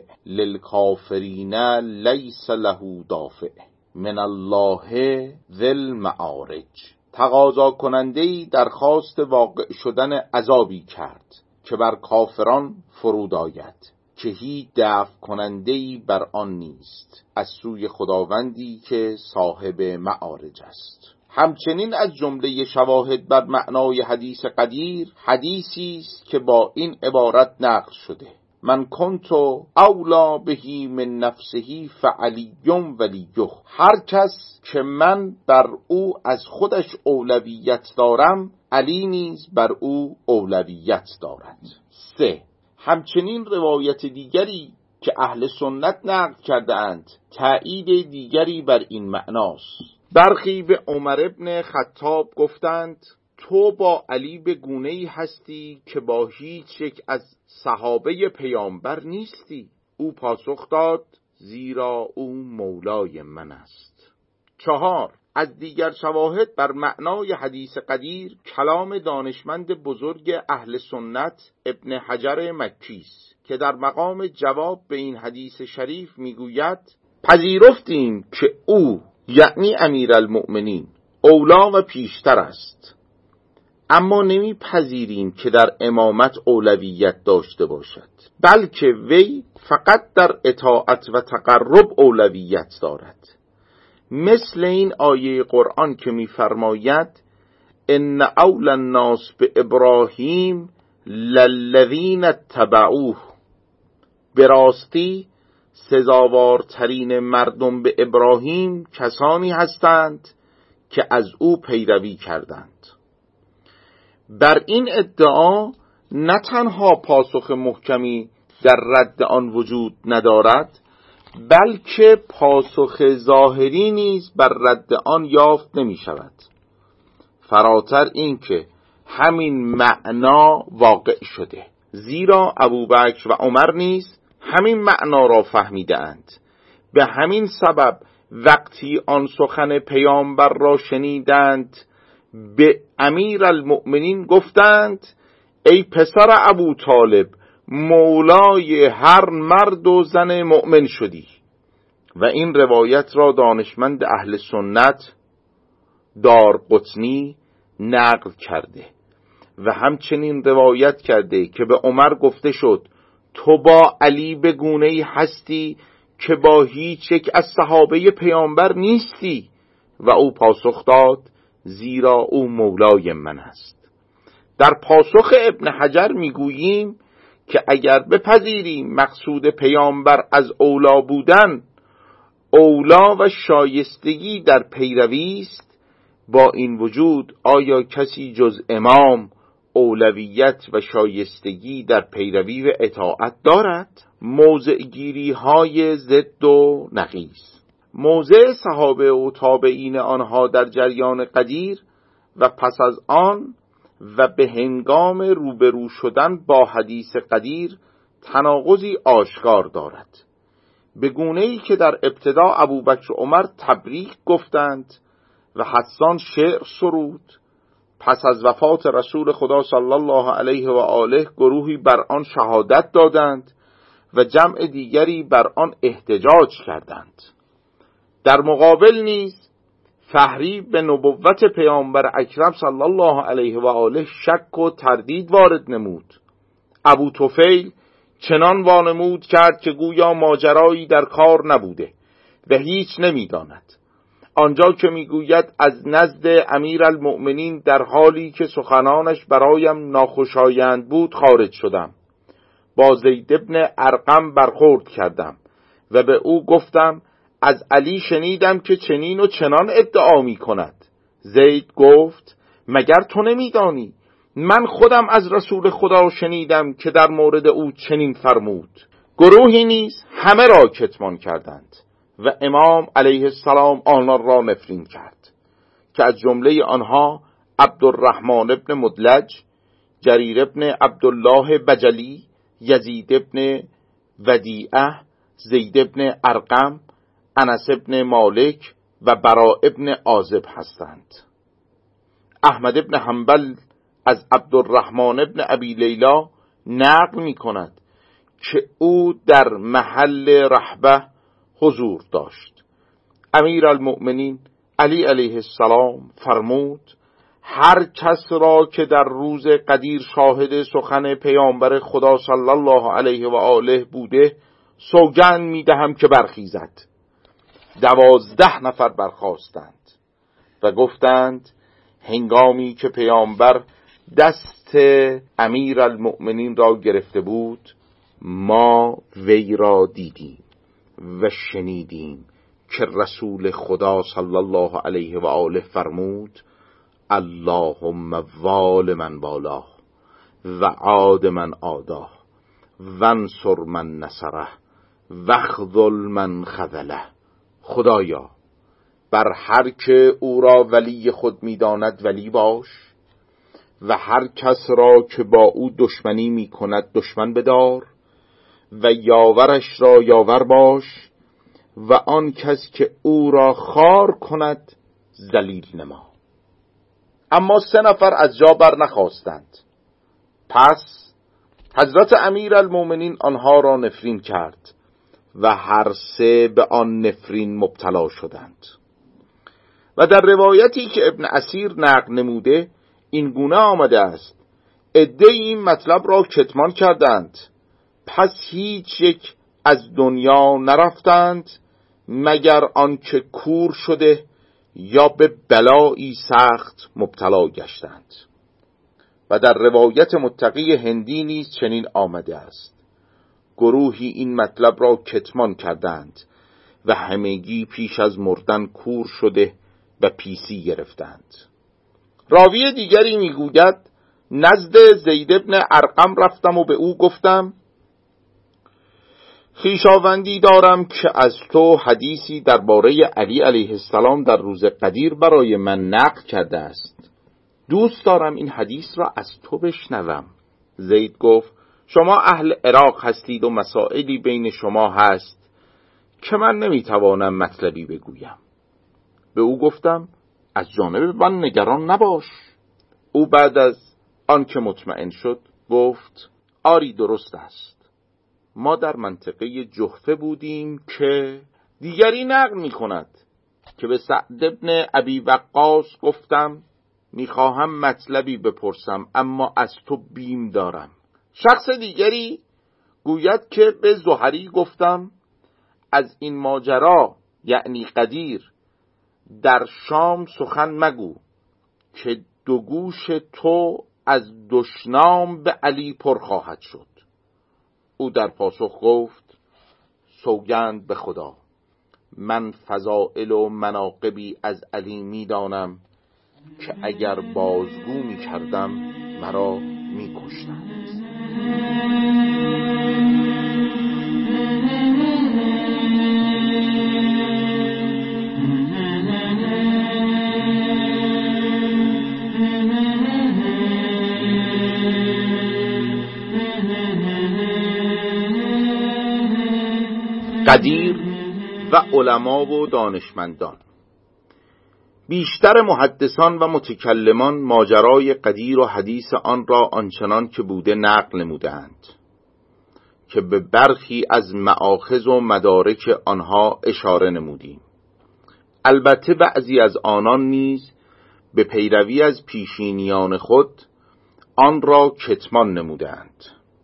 للکافرین لیس له دافع من الله ذی المعارج. تقاضا کننده‌ای درخواست واقع شدن عذابی کرد که بر کافران فرود آید که هیچ دفع کننده‌ای بر آن نیست از سوی خداوندی که صاحب معارج است. همچنین از جمله شواهد بر معنای حدیث قدیر حدیثی است که با این عبارت نقل شده من کنت اولا بهی من نفسه فعلی ولیه، هر کس که من بر او از خودش اولویت دارم علی نیز بر او اولویت دارد. سه، همچنین روایت دیگری که اهل سنت نقل کرده اند تأیید دیگری بر این معناست. برخی به عمر ابن خطاب گفتند تو با علی به گونه‌ای هستی که با هیچ یک از صحابه پیامبر نیستی. او پاسخ داد زیرا او مولای من است. چهار، از دیگر شواهد بر معنای حدیث قدیر کلام دانشمند بزرگ اهل سنت ابن حجر مکی است که در مقام جواب به این حدیث شریف میگوید پذیرفتیم که او یعنی امیرالمؤمنین اولا و پیشتر است، اما نمیپذیریم که در امامت اولویت داشته باشد، بلکه وی فقط در اطاعت و تقرب اولویت دارد، مثل این آیه قرآن که می‌فرماید ان اول الناس به ابراهیم للذین اتبعوه، به راستی سزاوارترین مردم به ابراهیم کسانی هستند که از او پیروی کردند. بر این ادعا نه تنها پاسخ محکمی در رد آن وجود ندارد، بلکه پاسخ ظاهری نیز بر رد آن یافت نمی شود. فراتر این که همین معنا واقع شده، زیرا ابوبکر و عمر نیز همین معنا را فهمیدند. به همین سبب وقتی آن سخن پیامبر را شنیدند به امیرالمؤمنین گفتند ای پسر ابو طالب، مولای هر مرد و زن مؤمن شدی. و این روایت را دانشمند اهل سنت دارقطنی نقل کرده و همچنین روایت کرده که به عمر گفته شد تو با علی به گونه‌ای هستی که با هیچ یک از صحابه پیامبر نیستی. و او پاسخ داد زیرا او مولای من است. در پاسخ ابن حجر میگوییم که اگر بپذیریم مقصود پیامبر از اولا بودن اولا و شایستگی در پیروی است، با این وجود آیا کسی جز امام اولویت و شایستگی در پیروی و اطاعت دارد؟ موضع گیری های ضد و نقیض. موضع صحابه و تابعین آنها در جریان قدیر و پس از آن و به هنگام روبرو شدن با حدیث قدیر تناقضی آشکار دارد، به گونه‌ای که در ابتدا ابوبکر و عمر تبریک گفتند و حسان شعر سرود، پس از وفات رسول خدا صلی الله علیه و آله گروهی بر آن شهادت دادند و جمع دیگری بر آن احتجاج کردند. در مقابل نیز فهری به نبوت پیامبر اکرم صلی الله علیه و آله شک و تردید وارد نمود. ابو طفیل چنان وانمود کرد که گویا ماجرایی در کار نبوده و هیچ نمیداند. آنجا که میگوید از نزد امیرالمؤمنین در حالی که سخنانش برایم ناخوشایند بود خارج شدم، با زید ابن ارقم برخورد کردم و به او گفتم از علی شنیدم که چنین و چنان ادعا می کند. زید گفت مگر تو نمیدانی من خودم از رسول خدا شنیدم که در مورد او چنین فرمود. گروهی نیز همه را کتمان کردند و امام علیه السلام آنان را نفرین کرد که از جمله آنها عبدالرحمن ابن مدلج، جریر ابن عبدالله بجلی، یزید ابن ودیعه، زید ابن ارقم، انس ابن مالک و برا ابن عازب هستند. احمد ابن حنبل از عبدالرحمن ابن ابی لیلا نقل می کند که او در محل رحبه حضور داشت. امیرالمؤمنین علی علیه السلام فرمود هر کس را که در روز قدیر شاهد سخن پیامبر خدا صلی الله علیه و آله بوده سوگند می دهم که برخیزد. دوازده نفر برخاستند و گفتند هنگامی که پیامبر دست امیرالمؤمنین را گرفته بود ما وی را دیدیم و شنیدیم که رسول خدا صلی الله علیه و آله فرمود اللهم وال من والاه و عاد من عاداه وانصر من نصره واخذل من خذله. خدایا بر هر که او را ولی خود می‌داند ولی باش و هر کس را که با او دشمنی می‌کند دشمن بدار و یاورش را یاور باش و آن کس که او را خار کند ذلیل نما. اما سه نفر از جا بر نخواستند. پس حضرت امیرالمؤمنین آنها را نفرین کرد و هر سه به آن نفرین مبتلا شدند. و در روایتی که ابن اسیر نقل نموده این گونه آمده است عده‌ای این مطلب را کتمان کردند، پس هیچ یک از دنیا نرفتند مگر آنکه کور شده یا به بلایی سخت مبتلا گشتند. و در روایت متقی هندی نیز چنین آمده است گروهی این مطلب را کتمان کردند و همگی پیش از مردن کور شده و پیسی گرفتند. راوی دیگری میگوید نزد زید ابن ارقم رفتم و به او گفتم خویشاوندی دارم که از تو حدیثی درباره علی علیه السلام در روز قدیر برای من نقل کرده است. دوست دارم این حدیث را از تو بشنوم. زید گفت شما اهل عراق هستید و مسائلی بین شما هست که من نمیتوانم مطلبی بگویم. به او گفتم از جانب من نگران نباش. او بعد از آن که مطمئن شد گفت آری درست است. ما در منطقه جحفه بودیم که دیگری نقل می کند که به سعد ابن ابی وقاص گفتم میخواهم مطلبی بپرسم اما از تو بیم دارم. شخص دیگری گوید که به زهری گفتم از این ماجرا یعنی قدیر در شام سخن مگو که دو گوش تو از دشنام به علی پر خواهد شد. او در پاسخ گفت سوگند به خدا من فضائل و مناقبی از علی می دانم که اگر بازگو می کردم مرا می کشتند. قدیر و علما و دانشمندان. بیشتر محدثان و متکلمان ماجرای قدیر و حدیث آن را آنچنان که بوده نقل نمودند که به برخی از مآخذ و مدارک آنها اشاره نمودیم. البته بعضی از آنان نیز به پیروی از پیشینیان خود آن را کتمان نمودند.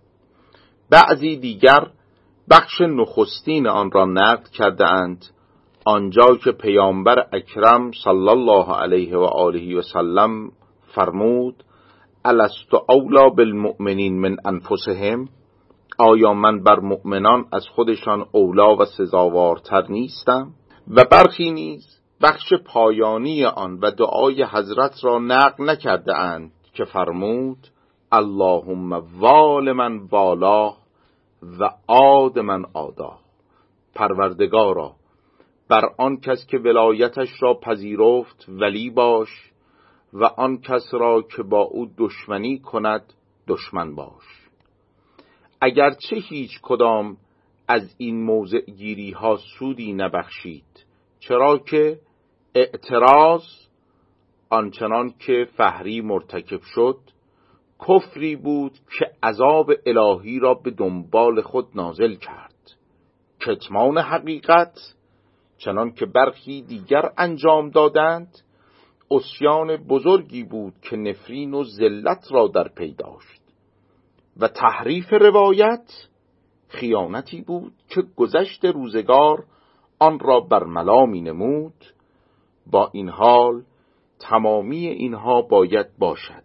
بعضی دیگر بخش نخستین آن را نقل کرده اند، آنجا که پیامبر اکرم صلی الله علیه و آله و سلم فرمود الست اولی بالمؤمنین من انفسهم، آیا من بر مؤمنان از خودشان اولا و سزاوارتر نیستم؟ و برخی نیز بخش پایانی آن و دعای حضرت را نقل نکرده اند که فرمود اللهم وال من والاه و عاد من عاداه، پروردگارا بر آن کس که ولایتش را پذیرفت ولی باش و آن کس را که با او دشمنی کند دشمن باش. اگرچه هیچ کدام از این موضع گیری ها سودی نبخشید، چرا که اعتراض آنچنان که فهری مرتکب شد کفری بود که عذاب الهی را به دنبال خود نازل کرد. کتمان حقیقت چنان که برخی دیگر انجام دادند عصیان بزرگی بود که نفرین و ذلت را در پی داشت، و تحریف روایت خیانتی بود که گذشت روزگار آن را برملا می نمود. با این حال تمامی اینها باید باشد،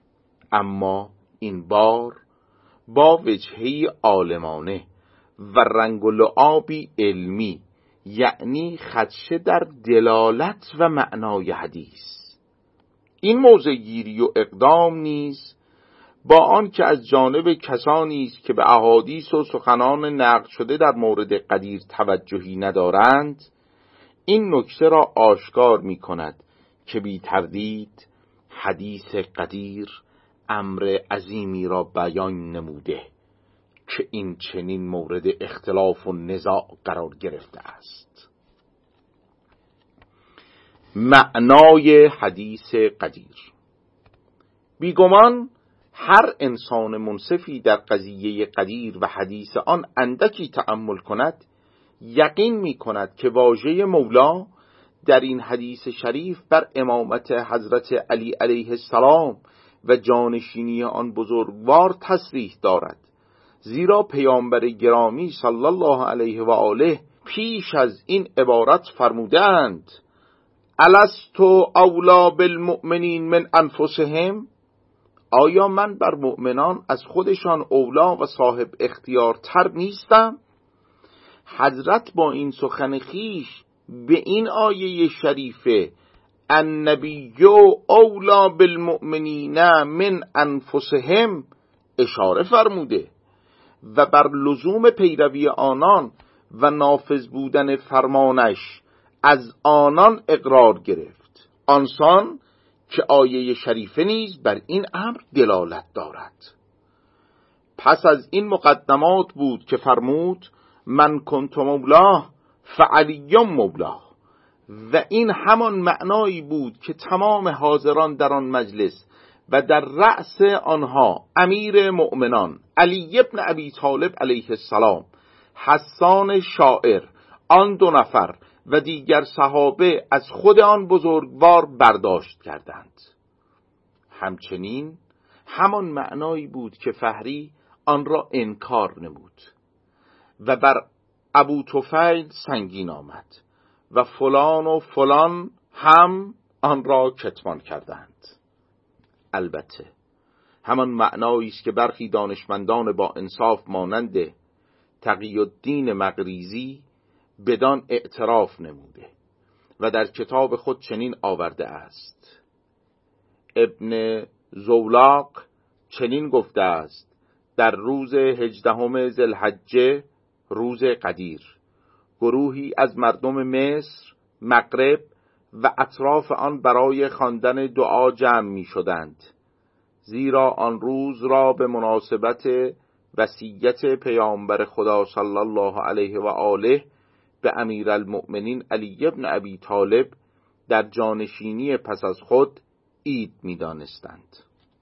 اما این بار با وجهی عالمانه و رنگ و لعابی علمی، یعنی خدشه در دلالت و معنای حدیث. این موضع گیری و اقدام نیز با آن که از جانب کسانی است که به احادیث و سخنان نقل شده در مورد قدیر توجهی ندارند، این نکته را آشکار می کند که بی تردید حدیث قدیر امر عظیمی را بیان نموده که این چنین مورد اختلاف و نزاع قرار گرفته است. معنای حدیث قدیر. بیگمان هر انسان منصفی در قضیه قدیر و حدیث آن اندکی تأمل کند یقین می کند که واژه مولا در این حدیث شریف بر امامت حضرت علی علیه السلام و جانشینی آن بزرگوار تصریح دارد، زیرا پیامبر گرامی صلی الله علیه و آله پیش از این عبارت فرمودند الست اولی بالمؤمنین من انفسهم، آیا من بر مؤمنان از خودشان اولا و صاحب اختیارتر نیستم؟ حضرت با این سخن خیش به این آیه شریفه النبی اولا بالمؤمنین من انفسهم اشاره فرموده و بر لزوم پیروی آنان و نافذ بودن فرمانش از آنان اقرار گرفت، آنسان که آیه شریفه نیز بر این امر دلالت دارد. پس از این مقدمات بود که فرمود من کنت مولاه فعلی مولاه. و این همان معنایی بود که تمام حاضران در آن مجلس و در رأس آنها امیر مؤمنان علی ابن ابی طالب علیه السلام، حسان شاعر، آن دو نفر و دیگر صحابه از خود آن بزرگوار برداشت کردند. همچنین همان معنایی بود که فهری آن را انکار نمود و بر ابو طفیل سنگین آمد و فلان و فلان هم آن را کتمان کردند. البته همان معنایی است که برخی دانشمندان با انصاف مانند تقی الدین مقریزی بدان اعتراف نموده و در کتاب خود چنین آورده است. ابن زولاق چنین گفته است: در روز هجدهم ذوالحجه، روز قدیر، گروهی از مردم مصر، مغرب و اطراف آن برای خواندن دعا جمع می شدند، زیرا آن روز را به مناسبت وصیت پیامبر خدا صلی الله علیه و آله به امیرالمؤمنین علی ابن ابی طالب در جانشینی پس از خود عید می دانستند.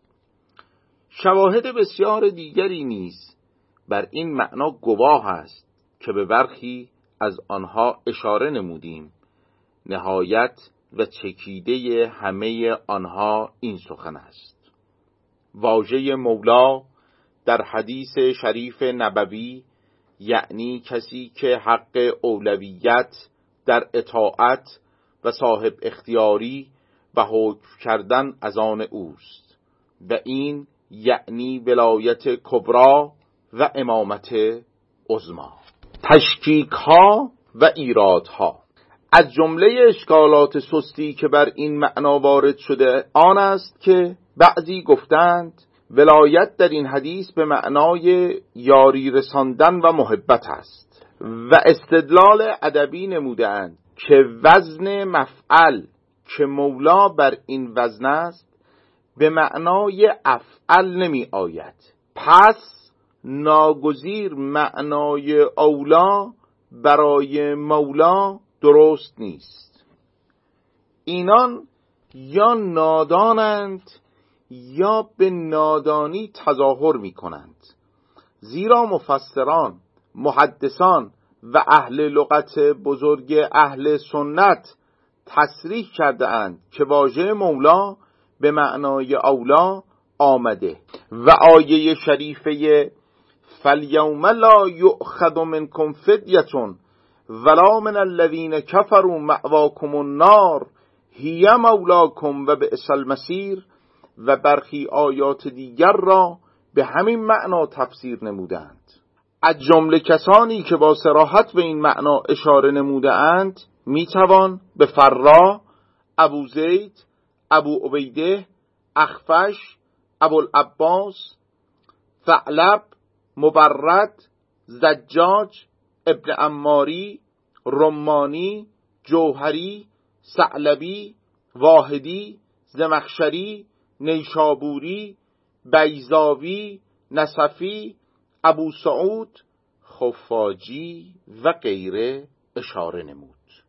شواهد بسیار دیگری نیز بر این معنا گواه است که به برخی از آنها اشاره نمودیم. نهایت و چکیده همه آنها این سخن است: واژه مولا در حدیث شریف نبوی یعنی کسی که حق اولویت در اطاعت و صاحب اختیاری و حکم کردن از آن اوست و این یعنی ولایت کبرا و امامت عظما. تشکیک ها و ایراد ها: از جمله اشکالات سستی که بر این معنا وارد شده آن است که بعضی گفتند ولایت در این حدیث به معنای یاری رساندن و محبت است و استدلال ادبی نمودند که وزن مفعل که مولا بر این وزن است به معنای افعل نمی آید، پس ناگزیر معنای اولا برای مولا درست نیست. اینان یا نادانند یا به نادانی تظاهر می کنند، زیرا مفسران، محدثان و اهل لغت بزرگ اهل سنت تصریح کرده اند که واژه مولا به معنای اولا آمده و آیه شریفه فالیوم لا یؤخذ منکم فدیة ولا من الذین کفروا مأواکم النار هی مولاکم و بئس المصیر و برخی آیات دیگر را به همین معنا تفسیر نمودند. از جمله کسانی که با صراحت به این معنا اشاره نموده اند میتوان به فرا، ابو زید، ابو عبیده، اخفش، ابو العباس، ثعلب، مبرد، زجاج، ابن عماری، رمانی، جوهری، ثعلبی، واحدی، زمخشری، نیشابوری، بیضاوی، نصفی، ابو سعود، خفاجی و غیره اشاره نمود.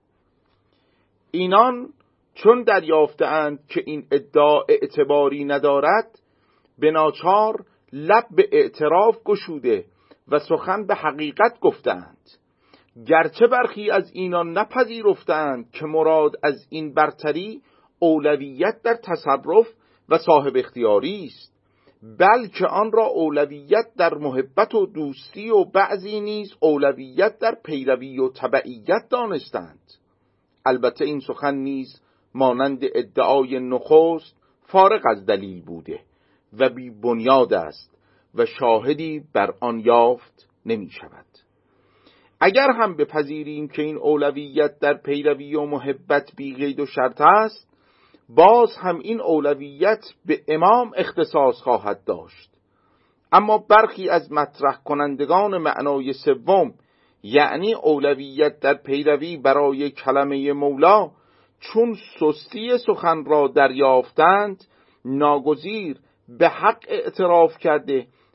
اینان چون دریافتند که این ادعا اعتباری ندارد، به ناچار لب به اعتراف گشوده و سخن به حقیقت گفتند، گرچه برخی از اینان نپذیرفتند که مراد از این برتری اولویت در تصرف و صاحب اختیاری است، بلکه آن را اولویت در محبت و دوستی و بعضی نیز اولویت در پیروی و تبعیت دانستند. البته این سخن نیز مانند ادعای نخست فارغ از دلیل بوده و بی بنیاد است و شاهدی بر آن یافت نمی شود. اگر هم بپذیریم که این اولویت در پیروی و محبت بی قید و شرط است، باز هم این اولویت به امام اختصاص خواهد داشت. اما برخی از مطرح کنندگان معنای سوم، یعنی اولویت در پیروی برای کلمه مولا، چون سستی سخن را دریافتند، ناگزیر به حق اعتراف کرده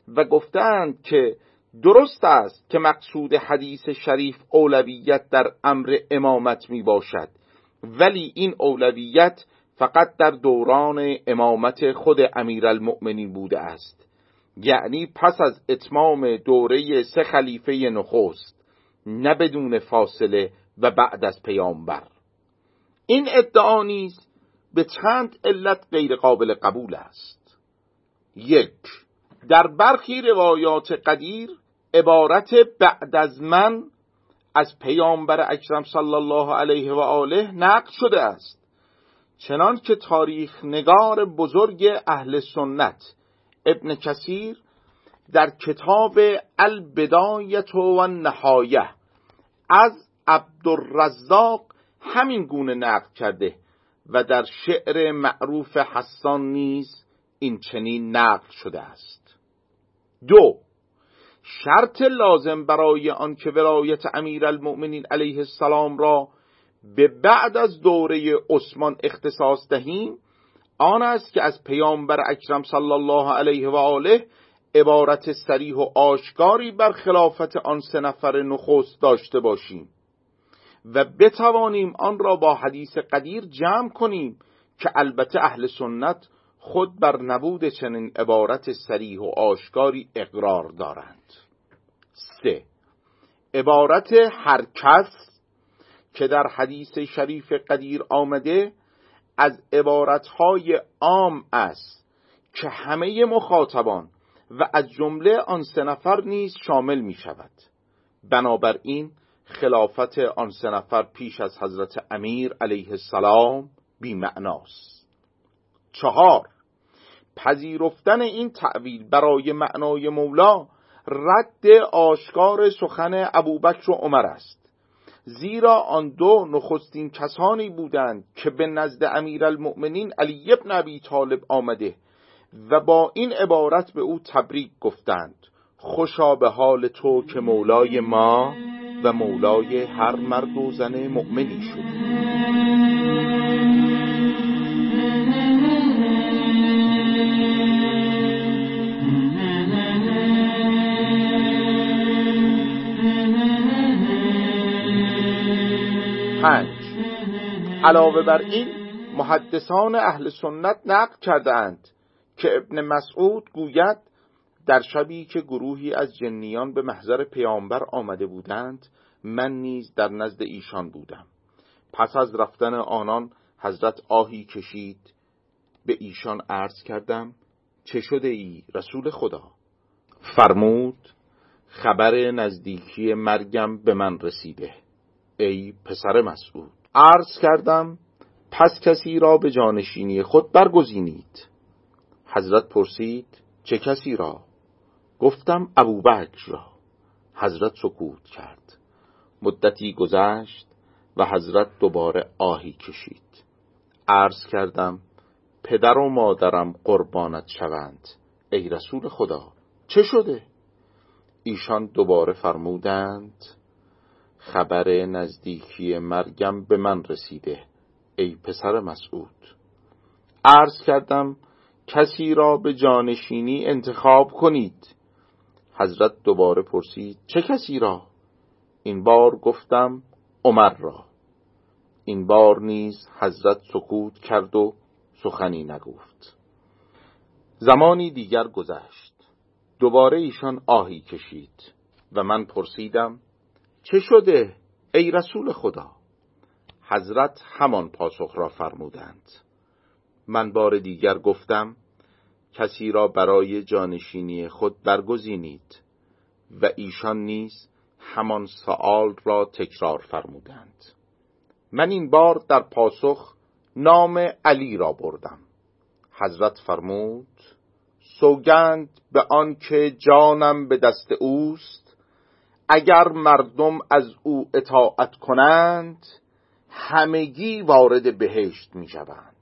و گفتند که درست است که مقصود حدیث شریف اولویت در امر امامت می باشد، ولی این اولویت فقط در دوران امامت خود امیرالمؤمنین بوده است، یعنی پس از اتمام دوره سه خلیفه نخست، نه بدون فاصله و بعد از پیامبر. این ادعا نیز به چند علت غیر قابل قبول است. یک، در برخی روایات قدیر عبارت بعد از من از پیامبر اکرم صلی الله علیه و آله نقل شده است، چنان که تاریخ نگار بزرگ اهل سنت ابن کثیر در کتاب البدایه و النهایه از عبدالرزاق همین گونه نقل کرده و در شعر معروف حسان نیز این چنین نقل شده است. دو، شرط لازم برای آن که ولایت امیرالمؤمنین علیه السلام را به بعد از دوره عثمان اختصاص دهیم آن است که از پیامبر اکرم صلی الله علیه و آله عبارت صریح و آشکاری بر خلافت آن سه نفر نخست داشته باشیم و بتوانیم آن را با حدیث قدیر جمع کنیم که البته اهل سنت خود بر نبود چنین عبارت صریح و آشکاری اقرار دارند. سه، عبارت هر کس که در حدیث شریف قدیر آمده از عبارتهای عام است که همه مخاطبان و از جمله آن سه نفر نیز شامل می شود. بنابراین خلافت آن سه نفر پیش از حضرت امیر علیه السلام بی معناست. چهار، پذیرفتن این تأویل برای معنای مولا رد آشکار سخن ابوبکر و عمر است، زیرا آن دو نخستین کسانی بودند که به نزد امیرالمؤمنین علی ابن ابی طالب آمده و با این عبارت به او تبریک گفتند: خوشا به حال تو که مولای ما و مولای هر مرد و زن مؤمنی شد. پنج، علاوه بر این محدثان اهل سنت نقل کردند که ابن مسعود گوید در شبی که گروهی از جنیان به محضر پیامبر آمده بودند من نیز در نزد ایشان بودم. پس از رفتن آنان حضرت آهی کشید، به ایشان عرض کردم چه شده ای رسول خدا؟ فرمود خبر نزدیکی مرگم به من رسیده ای پسر مسعود. عرض کردم پس کسی را به جانشینی خود برگزینید. حضرت پرسید چه کسی را؟ گفتم ابوبکر را. حضرت سکوت کرد. مدتی گذشت و حضرت دوباره آهی کشید. عرض کردم پدر و مادرم قربانت شوند ای رسول خدا، چه شده؟ ایشان دوباره فرمودند خبر نزدیکی مرگم به من رسیده ای پسر مسعود. عرض کردم کسی را به جانشینی انتخاب کنید. حضرت دوباره پرسید چه کسی را؟ این بار گفتم عمر را. این بار نیز حضرت سکوت کرد و سخنی نگفت. زمانی دیگر گذشت. دوباره ایشان آهی کشید و من پرسیدم چه شده ای رسول خدا؟ حضرت همان پاسخ را فرمودند. من بار دیگر گفتم کسی را برای جانشینی خود برگزینید و ایشان نیز همان سؤال را تکرار فرمودند. من این بار در پاسخ نام علی را بردم. حضرت فرمود سوگند به آن که جانم به دست اوست، اگر مردم از او اطاعت کنند همگی وارد بهشت می شوند.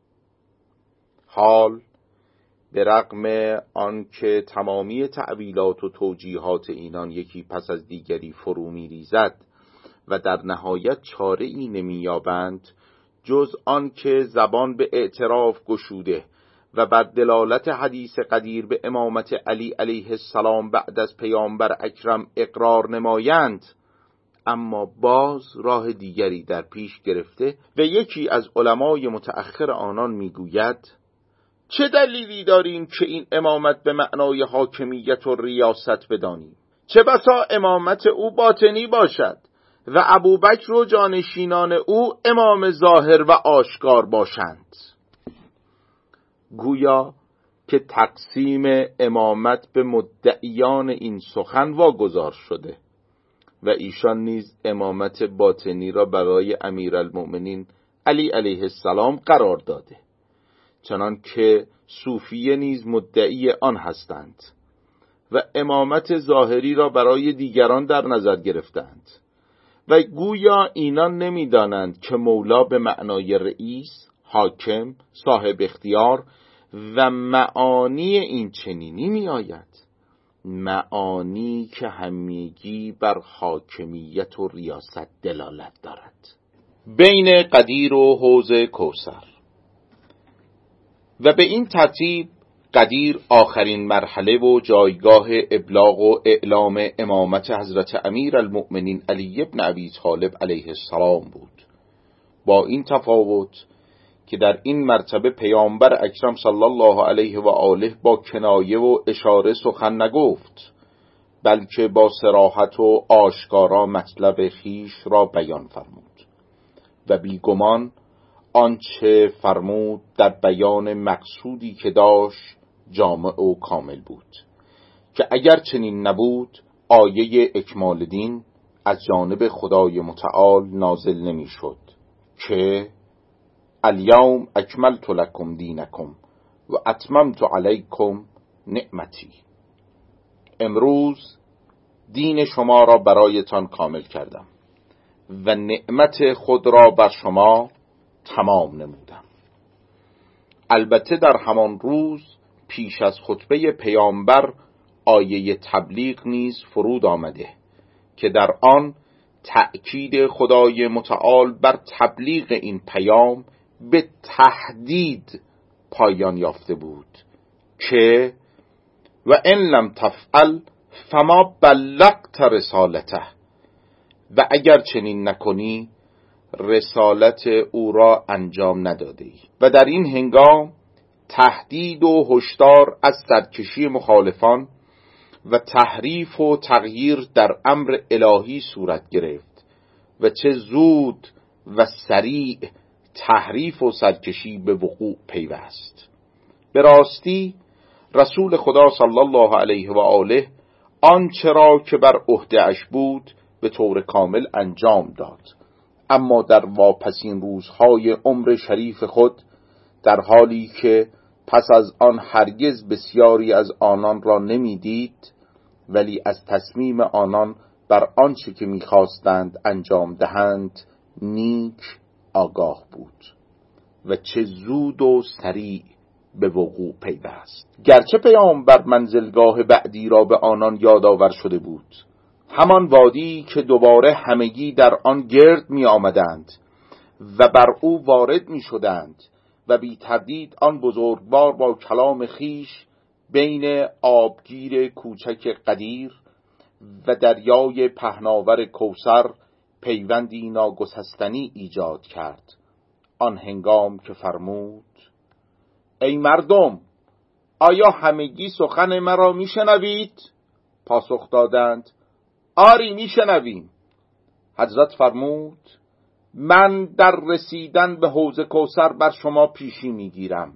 حال به رغم آن که تمامی تأویلات و توجیهات اینان یکی پس از دیگری فرو می ریزد و در نهایت چاره ای نمی یابند جز آن که زبان به اعتراف گشوده و بر دلالت حدیث قدیر به امامت علی علیه السلام بعد از پیامبر اکرم اقرار نمایند، اما باز راه دیگری در پیش گرفته و یکی از علمای متأخر آنان میگوید چه دلیلی داریم که این امامت به معنای حاکمیت و ریاست بدانیم؟ چه بسا امامت او باطنی باشد و ابوبکر و جانشینان او امام ظاهر و آشکار باشند. گویا که تقسیم امامت به مدعیان این سخن واگذار شده و ایشان نیز امامت باطنی را برای امیرالمؤمنین علی علیه السلام قرار داده، چنان که صوفیه نیز مدعی آن هستند و امامت ظاهری را برای دیگران در نظر گرفتند و گویا اینان نمیدانند که مولا به معنای رئیس، حاکم، صاحب اختیار و معانی این چنینی می آید، معانی که همگی بر حاکمیت و ریاست دلالت دارد. بین قدیر و حوض کوثر و به این ترتیب قدیر آخرین مرحله و جایگاه ابلاغ و اعلام امامت حضرت امیرالمؤمنین علی ابن ابی طالب علیه السلام بود، با این تفاوت که در این مرتبه پیامبر اکرم صلی الله علیه و آله با کنایه و اشاره سخن نگفت، بلکه با صراحت و آشکارا مطلب خیش را بیان فرمود و بیگمان آنچه فرمود در بیان مقصودی که داشت جامع و کامل بود، که اگر چنین نبود آیه اکمال دین از جانب خدای متعال نازل نمی شد که الیوم اکملت لکم دینکم و اتممت علیکم نعمتی، امروز دین شما را برایتان کامل کردم و نعمت خود را بر شما تمام نمودم. البته در همان روز پیش از خطبه پیامبر آیه تبلیغ نیز فرود آمده که در آن تأکید خدای متعال بر تبلیغ این پیام به تهدید پایان یافته بود که و ان لم تفعل فما بلغت رسالته، و اگر چنین نکنی رسالت او را انجام ندادی. و در این هنگام تهدید و هشدار از سرکشی مخالفان و تحریف و تغییر در امر الهی صورت گرفت و چه زود و سریع تحریف و سرکشی به وقوع پیوست. به راستی رسول خدا صلی الله علیه و آله آنچه را که بر عهده اش بود به طور کامل انجام داد، اما در واپسین روزهای عمر شریف خود در حالی که پس از آن هرگز بسیاری از آنان را نمیدید، ولی از تصمیم آنان بر آنچه که می‌خواستند انجام دهند نیک آگاه بود و چه زود و سریع به وقوع پیوست. گرچه پیامبر منزلگاه بعدی را به آنان یادآور شده بود، همان وادی که دوباره همگی در آن گرد می آمدند و بر او وارد می شدند و بی تردید آن بزرگوار با کلام خیش بین آبگیر کوچک قدیر و دریای پهناور کوثر پیوندی ناگسستنی ایجاد کرد. آن هنگام که فرمود ای مردم، آیا همگی سخن مرا می شنوید؟ پاسخ دادند آری می شنویم. حضرت فرمود من در رسیدن به حوض کوثر بر شما پیشی می گیرم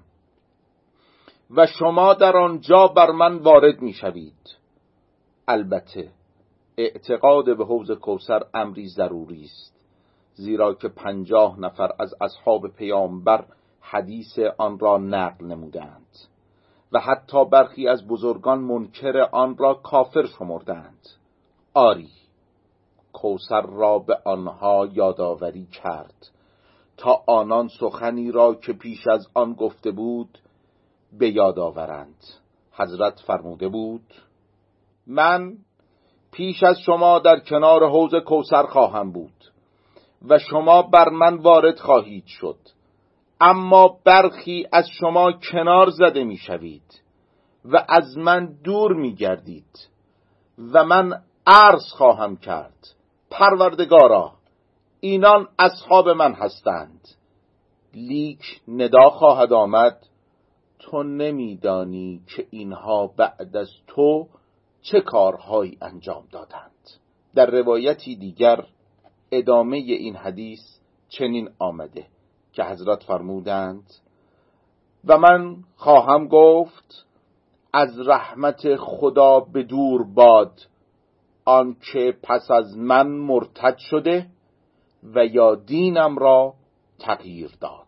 و شما در آنجا بر من وارد می شوید. البته اعتقاد به حوض کوثر امری ضروری است، زیرا که پنجاه نفر از اصحاب پیامبر حدیث آن را نقل نمودند و حتی برخی از بزرگان منکر آن را کافر شمردند. آری، کوثر را به آنها یادآوری کرد تا آنان سخنی را که پیش از آن گفته بود به یاد آورند. حضرت فرموده بود من پیش از شما در کنار حوض کوثر خواهم بود و شما بر من وارد خواهید شد، اما برخی از شما کنار زده می شوید و از من دور می گردید و من عرض خواهم کرد پروردگارا اینان اصحاب من هستند، لیک ندا خواهد آمد تو نمیدانی که اینها بعد از تو چه کارهایی انجام دادند. در روایتی دیگر ادامه این حدیث چنین آمده که حضرت فرمودند و من خواهم گفت از رحمت خدا به دور باد آنکه پس از من مرتد شده و یا دینم را تغییر داد.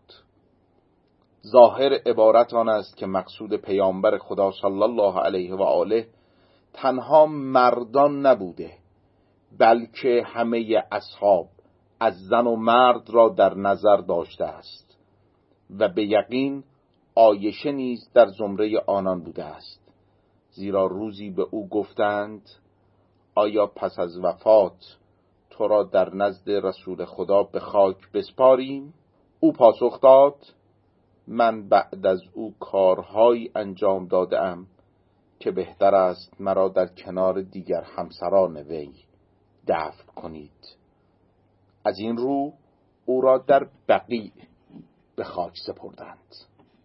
ظاهر عبارت آن است که مقصود پیامبر خدا صلی الله علیه و آله تنها مردان نبوده، بلکه همه اصحاب از زن و مرد را در نظر داشته است و به یقین عایشه نیز در زمره آنان بوده است، زیرا روزی به او گفتند آیا پس از وفات تو را در نزد رسول خدا به خاک بسپاریم؟ او پاسخ داد من بعد از او کارهایی انجام دادم که بهتر است مرا در کنار دیگر همسران وی دفن کنید. از این رو او را در بقیع به خاک سپردند.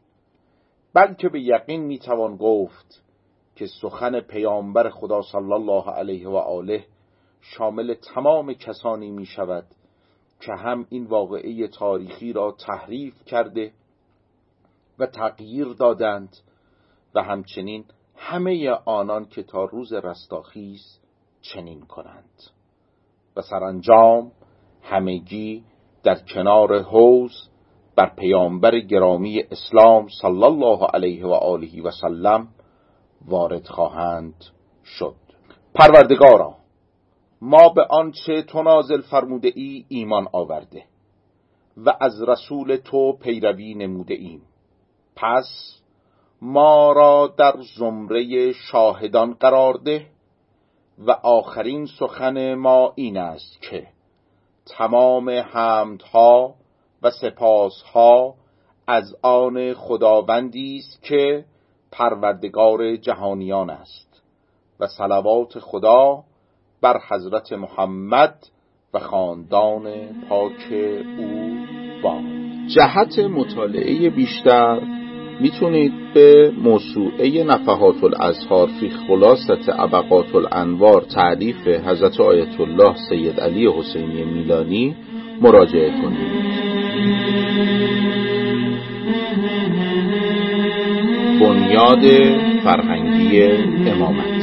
بلکه به یقین میتوان گفت که سخن پیامبر خدا صلی الله علیه و آله شامل تمام کسانی می شود که هم این واقعه تاریخی را تحریف کرده و تغییر دادند و همچنین همه آنان که تا روز رستاخیز چنین کنند و سرانجام همگی در کنار حوض بر پیامبر گرامی اسلام صلی الله علیه و آله و سلم وارد خواهند شد. پروردگارا ما به آنچه تو نازل فرموده ای ایمان آورده و از رسول تو پیروی نموده ایم، پس ما را در زمره شاهدان قرار ده و آخرین سخن ما این است که تمام حمدها و سپاسها از آن خداوندی است که پروردگار جهانیان است و صلوات خدا بر حضرت محمد و خاندان پاک او باد. جهت مطالعه بیشتر میتونید به موسوعه نفحات الازهار فی خلاصة ابقات الانوار تألیف حضرت آیت الله سید علی حسینی میلانی مراجعه کنید. بنیاد فرهنگی امامت.